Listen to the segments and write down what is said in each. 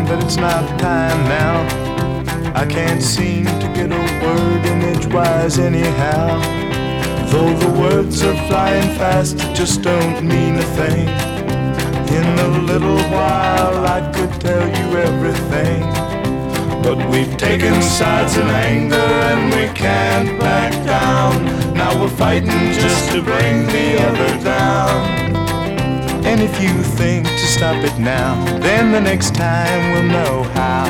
but it's not time now. I can't seem to get a word in edgewise anyhow. Though the words are flying fast, it just don't mean a thing. In a little while I could tell you everything. But we've taken sides in anger and we can't back down. Now we're fighting just to bring the other down. And if you think to stop it now, then the next time we'll know how.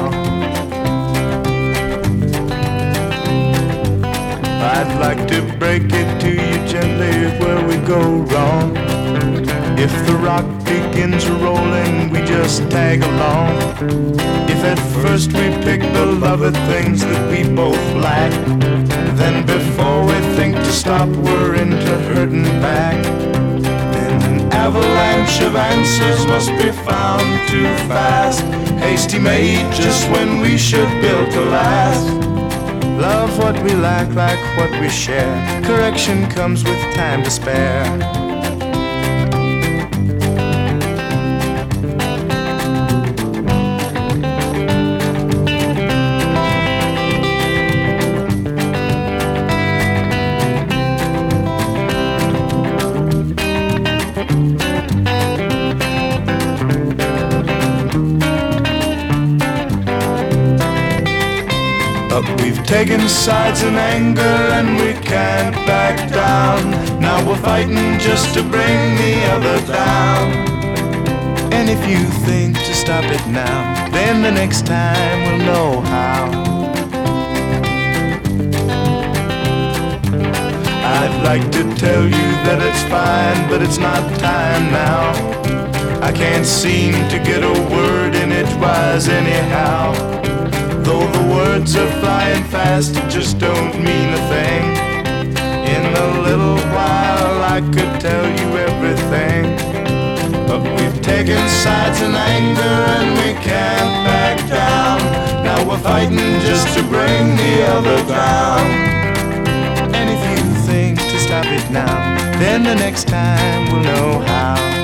I'd like to break it to you gently where we go wrong. If the rock begins rolling, we just tag along. If at first we pick the lovely things that we both lack, then before we think to stop, we're into hurting back. Then an avalanche of answers must be found too fast. Hasty made just when we should build to last. Love what we lack, like what we share. Correction comes with time to spare. We've taken sides in anger and we can't back down. Now we're fighting just to bring the other down. And if you think to stop it now, then the next time we'll know how. I'd like to tell you that it's fine, but it's not time now. I can't seem to get a word in edgewise anyhow. Though the words are flying fast, it just don't mean a thing. In a little while I could tell you everything. But we've taken sides in anger and we can't back down. Now we're fighting just to bring the other down. And if you think to stop it now, then the next time we'll know how.